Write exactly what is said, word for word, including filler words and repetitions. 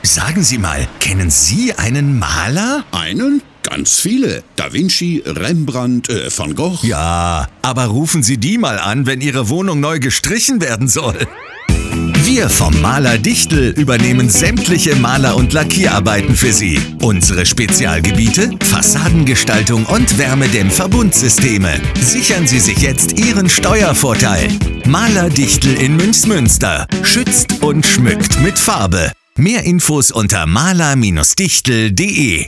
Sagen Sie mal, kennen Sie einen Maler? Einen? Ganz viele. Da Vinci, Rembrandt, äh, Van Gogh. Ja, aber rufen Sie die mal an, wenn Ihre Wohnung neu gestrichen werden soll. Wir vom Maler Dichtel übernehmen sämtliche Maler- und Lackierarbeiten für Sie. Unsere Spezialgebiete: Fassadengestaltung und Wärmedämmverbundsysteme. Sichern Sie sich jetzt Ihren Steuervorteil. Maler Dichtel in Münchsmünster. Schützt und schmückt mit Farbe. Mehr Infos unter maler Bindestrich dichtel punkt de.